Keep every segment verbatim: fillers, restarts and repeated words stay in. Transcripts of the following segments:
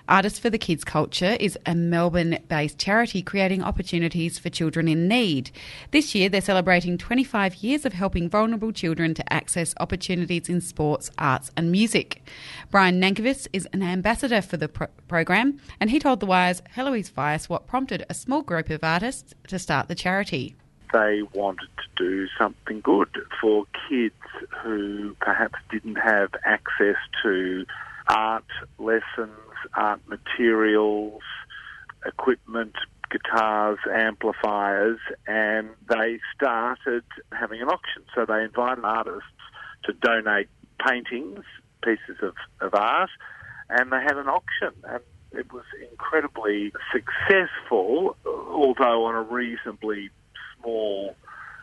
Artists for the Kids Culture is a Melbourne-based charity creating opportunities for children in need. This year, they're celebrating twenty-five years of helping vulnerable children to access opportunities in sports, arts and music. Brian Nankervis is an ambassador for the pro- program, and he told The Wire's Heloise Fias what prompted a small group of artists to start the charity. They wanted to do something good for kids who perhaps didn't have access to art lessons, art materials, equipment, guitars, amplifiers, and they started having an auction. So they invited artists to donate paintings, pieces of, of art, and they had an auction. And it was incredibly successful, although on a reasonably small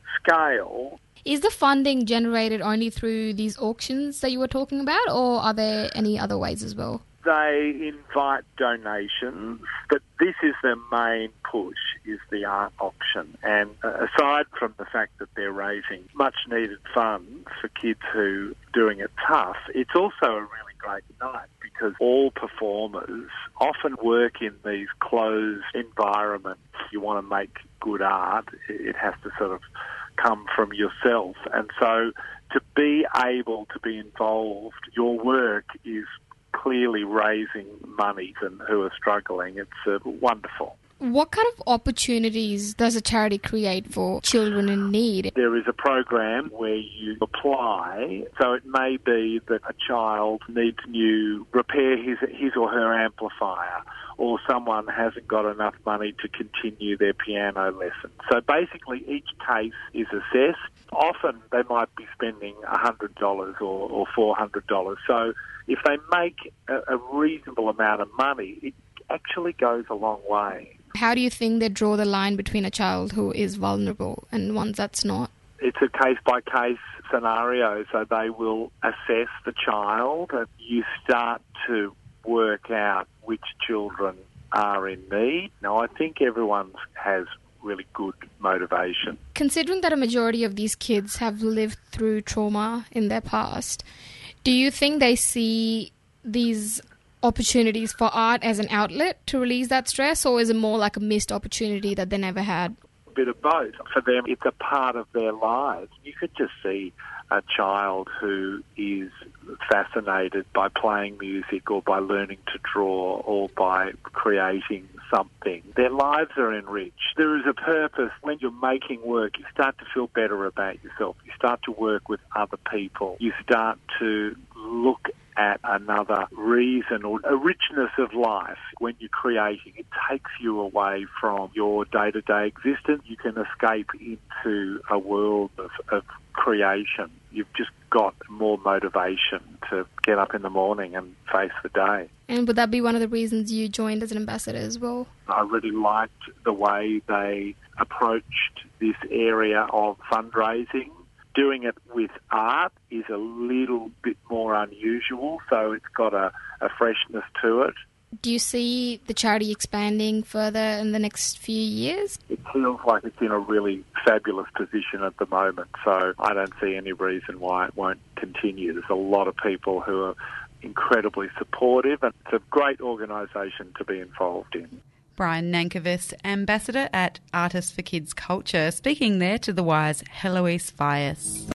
scale. Is the funding generated only through these auctions that you were talking about, or are there any other ways as well? They invite donations, but this is their main push, is the art auction. And aside from the fact that they're raising much-needed funds for kids who are doing it tough, it's also a really great night because all performers often work in these closed environments. You want to make good art, it has to sort of come from yourself. And so to be able to be involved, your work is clearly raising money and who are struggling. It's uh, wonderful. What kind of opportunities does a charity create for children in need? There is a program where you apply. So it may be that a child needs to repair his, his or her amplifier, or someone hasn't got enough money to continue their piano lesson. So basically each case is assessed. Often they might be spending one hundred dollars or, or four hundred dollars. So if they make a, a reasonable amount of money, it actually goes a long way. How do you think they draw the line between a child who is vulnerable and one that's not? It's a case-by-case scenario, so they will assess the child and you start to work out which children are in need. Now, I think everyone has really good motivation. Considering that a majority of these kids have lived through trauma in their past, do you think they see these opportunities for art as an outlet to release that stress, or is it more like a missed opportunity that they never had? A bit of both. For them, it's a part of their lives. You could just see a child who is fascinated by playing music or by learning to draw or by creating something. Their lives are enriched. There is a purpose. When you're making work, you start to feel better about yourself. You start to work with other people. You start to look at another reason or a richness of life. When you're creating, it takes you away from your day-to-day existence. You can escape into a world of, of creation. You've just got more motivation to get up in the morning and face the day. And would that be one of the reasons you joined as an ambassador as well? I really liked the way they approached this area of fundraising. Doing it with art is a little bit more unusual, so it's got a, a freshness to it. Do you see the charity expanding further in the next few years? It feels like it's in a really fabulous position at the moment, so I don't see any reason why it won't continue. There's a lot of people who are incredibly supportive, and it's a great organisation to be involved in. Brian Nankervis, ambassador at Artists for Kids Culture, speaking there to The Wire's Heloise Fias.